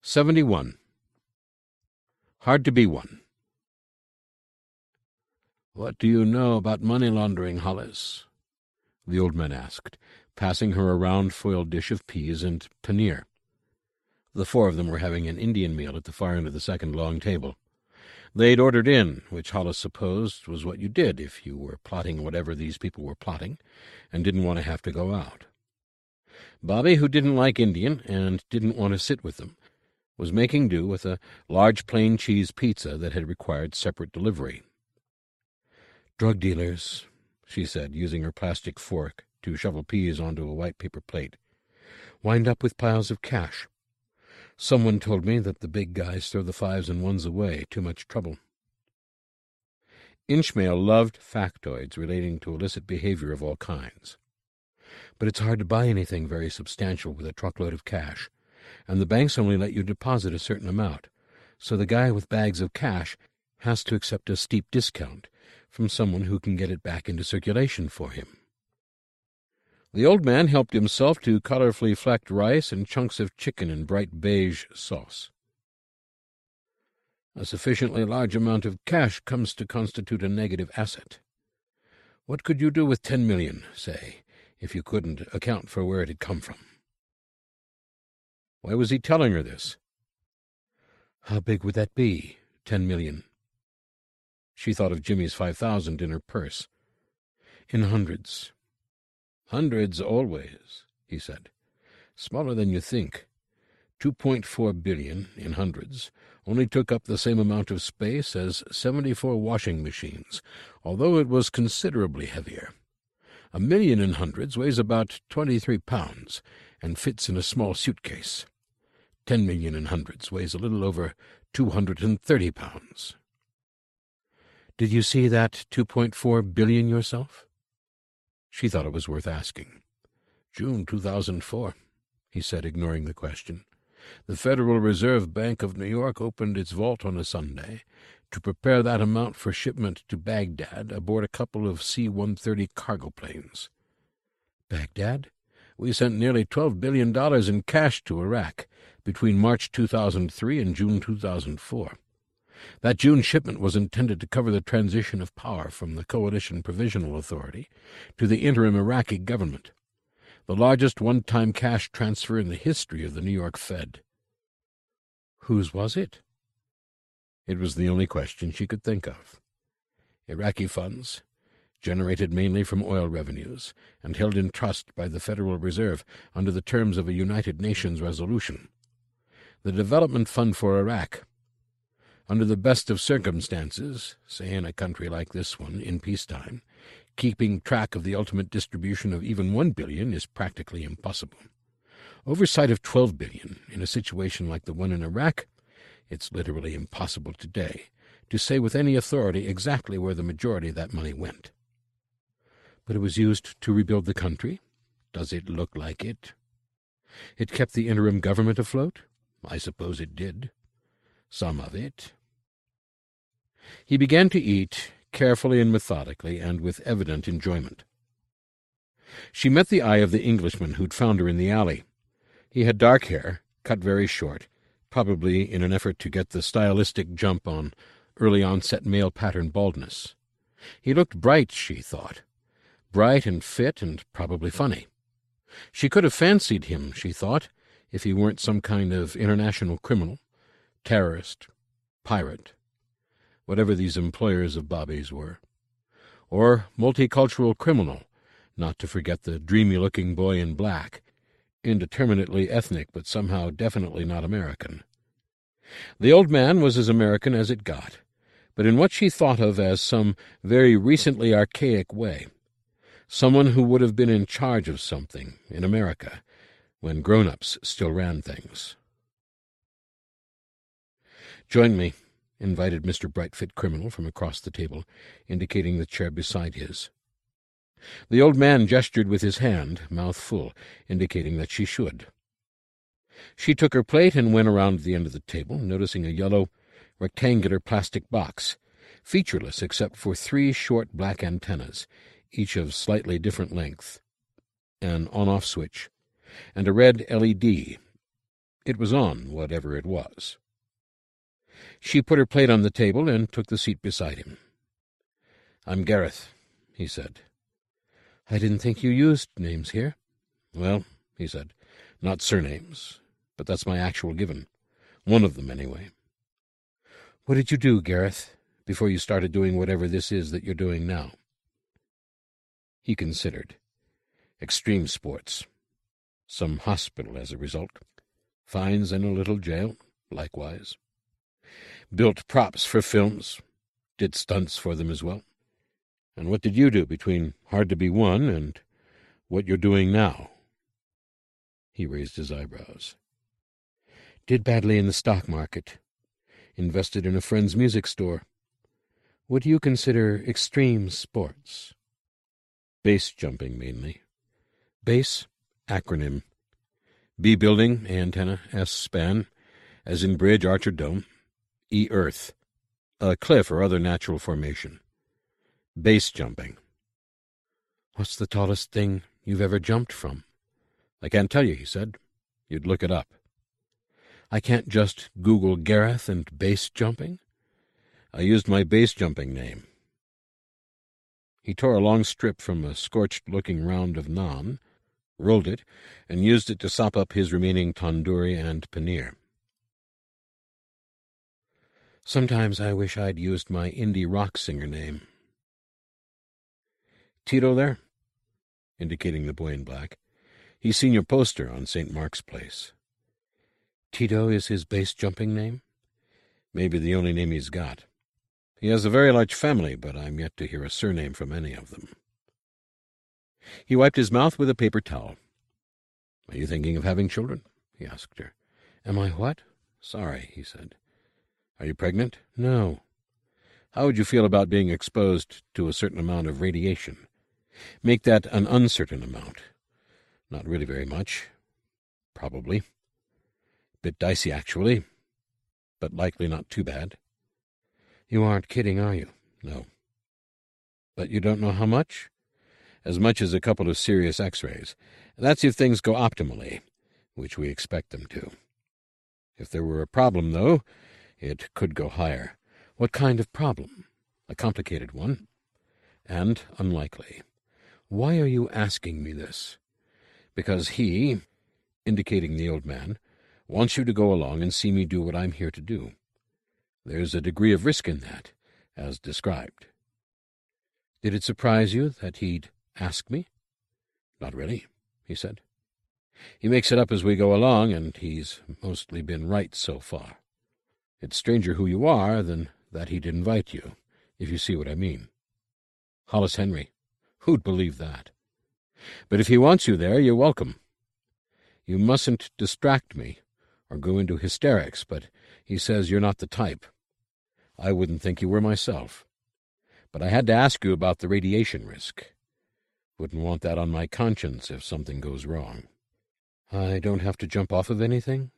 71. Hard to be one. "What do you know about money laundering, Hollis?" the old man asked, passing her a round foiled dish of peas and paneer. The four of them were having an Indian meal at the far end of the second long table. They'd ordered in, which Hollis supposed was what you did if you were plotting whatever these people were plotting and didn't want to have to go out. Bobby, who didn't like Indian and didn't want to sit with them, was making do with a large plain cheese pizza that had required separate delivery. "Drug dealers," she said, using her plastic fork to shovel peas onto a white paper plate, "wind up with piles of cash. Someone told me that the big guys throw the fives and ones away. Too much trouble." Inchmail loved factoids relating to illicit behavior of all kinds. "But it's hard to buy anything very substantial with a truckload of cash, and the banks only let you deposit a certain amount, so the guy with bags of cash has to accept a steep discount from someone who can get it back into circulation for him." The old man helped himself to colorfully flecked rice and chunks of chicken in bright beige sauce. "A sufficiently large amount of cash comes to constitute a negative asset. What could you do with 10 million, say, if you couldn't account for where it had come from?" Why was he telling her this? How big would that be, 10 million? She thought of Jimmy's 5,000 in her purse. "In hundreds." "Hundreds always," he said. "Smaller than you think. 2.4 billion in hundreds only took up the same amount of space as 74 washing machines, although it was considerably heavier. 1 million in hundreds weighs about 23 pounds and fits in a small suitcase. 10 million in hundreds weighs a little over 230 pounds. "Did you see that 2.4 billion yourself?" She thought it was worth asking. "June 2004, he said, ignoring the question. "The Federal Reserve Bank of New York opened its vault on a Sunday to prepare that amount for shipment to Baghdad aboard a couple of C-130 cargo planes." "Baghdad?" "We sent nearly $12 billion in cash to Iraq between March 2003 and June 2004. That June shipment was intended to cover the transition of power from the Coalition Provisional Authority to the interim Iraqi government, the largest one-time cash transfer in the history of the New York Fed." Whose was it? It was the only question she could think of. Iraqi funds, generated mainly from oil revenues and held in trust by the Federal Reserve under the terms of a United Nations resolution. The Development Fund for Iraq. Under the best of circumstances, say in a country like this one, in peacetime, keeping track of the ultimate distribution of even 1 billion is practically impossible. Oversight of 12 billion in a situation like the one in Iraq, it's literally impossible today to say with any authority exactly where the majority of that money went. But it was used to rebuild the country. Does it look like it? It kept the interim government afloat? I suppose it did. Some of it. He began to eat, carefully and methodically, and with evident enjoyment. She met the eye of the Englishman who'd found her in the alley. He had dark hair, cut very short, probably in an effort to get the stylistic jump on early-onset male-pattern baldness. He looked bright, she thought. Bright and fit and probably funny. She could have fancied him, she thought, if he weren't some kind of international criminal, terrorist, pirate, whatever these employers of Bobby's were, or multicultural criminal, not to forget the dreamy-looking boy in black, indeterminately ethnic but somehow definitely not American. The old man was as American as it got, but in what she thought of as some very recently archaic way, someone who would have been in charge of something in America when grown-ups still ran things. "Join me," invited Mr. Brightfit Criminal from across the table, indicating the chair beside his. The old man gestured with his hand, mouth full, indicating that she should. She took her plate and went around the end of the table, noticing a yellow, rectangular plastic box, featureless except for 3 short black antennas, each of slightly different length, an on-off switch, and a red LED, It was on, whatever it was. She put her plate on the table and took the seat beside him. "I'm Gareth," he said. "I didn't think you used names here." "Well," he said, "not surnames, but that's my actual given. One of them, anyway." "What did you do, Gareth, before you started doing whatever this is that you're doing now?" He considered. Extreme sports. Some hospital as a result. Fines and a little jail, likewise. Built props for films. Did stunts for them as well. "And what did you do between Hard to Be Won and what you're doing now?" He raised his eyebrows. "Did badly in the stock market. Invested in a friend's music store. What do you consider extreme sports?" "Base jumping, mainly." "Base?" "Acronym. B building, antenna, S span, as in bridge, arch, or dome. E earth, a cliff or other natural formation. Base jumping." "What's the tallest thing you've ever jumped from?" "I can't tell you," he said. "You'd look it up." "I can't just Google Gareth and base jumping?" "I used my base jumping name." He tore a long strip from a scorched-looking round of naan, rolled it, and used it to sop up his remaining tandoori and paneer. "Sometimes I wish I'd used my indie rock singer name." "Tito there?" indicating the boy in black. "He's seen your poster on St. Mark's Place." "Tito is his base-jumping name?" "Maybe the only name he's got. He has a very large family, but I'm yet to hear a surname from any of them." He wiped his mouth with a paper towel. "Are you thinking of having children?" he asked her. "Am I what?" "Sorry," he said. "Are you pregnant?" "No." "How would you feel about being exposed to a certain amount of radiation? Make that an uncertain amount. Not really very much. Probably. Bit dicey, actually, but likely not too bad." "You aren't kidding, are you?" "No." "But you don't know how much?" "As much as a couple of serious x-rays. That's if things go optimally, which we expect them to. If there were a problem, though, it could go higher." "What kind of problem?" "A complicated one. And unlikely." "Why are you asking me this?" "Because he," indicating the old man, "wants you to go along and see me do what I'm here to do. There's a degree of risk in that, as described." "Did it surprise you that he'd ask me?" "Not really," he said. "He makes it up as we go along, and he's mostly been right so far. It's stranger who you are than that he'd invite you, if you see what I mean. Hollis Henry. Who'd believe that? But if he wants you there, you're welcome. You mustn't distract me or go into hysterics, but he says you're not the type. I wouldn't think you were myself. But I had to ask you about the radiation risk. Wouldn't want that on my conscience if something goes wrong." "I don't have to jump off of anything?"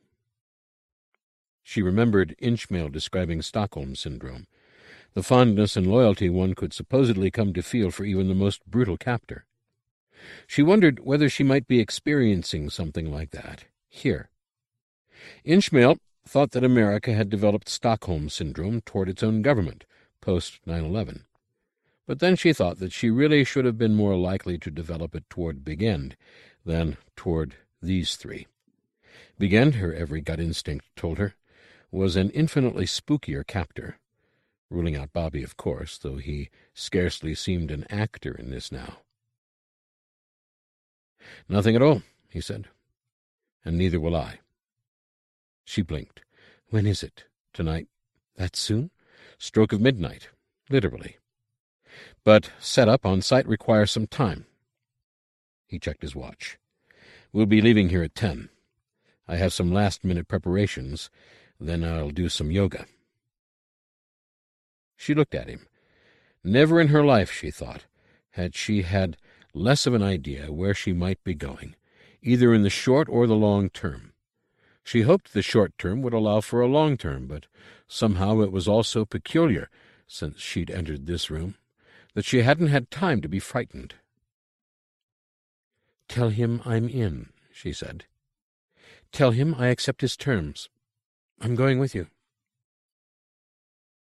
She remembered Inchmail describing Stockholm Syndrome, the fondness and loyalty one could supposedly come to feel for even the most brutal captor. She wondered whether she might be experiencing something like that here. Inchmail thought that America had developed Stockholm Syndrome toward its own government, post 9/11. But then she thought that she really should have been more likely to develop it toward Big End than toward these three. Big End, her every gut instinct told her, was an infinitely spookier captor, ruling out Bobby, of course, though he scarcely seemed an actor in this now. "Nothing at all," he said. "And neither will I." She blinked. "When is it? Tonight? That soon?" "Stroke of midnight, literally. But set-up on site requires some time." He checked his watch. "We'll be leaving here at 10. I have some last-minute preparations, then I'll do some yoga." She looked at him. Never in her life, she thought, had she had less of an idea where she might be going, either in the short or the long term. She hoped the short term would allow for a long term, but somehow it was all so peculiar, since she'd entered this room, that she hadn't had time to be frightened. "Tell him I'm in," she said. Tell him I accept his terms. I'm going with you.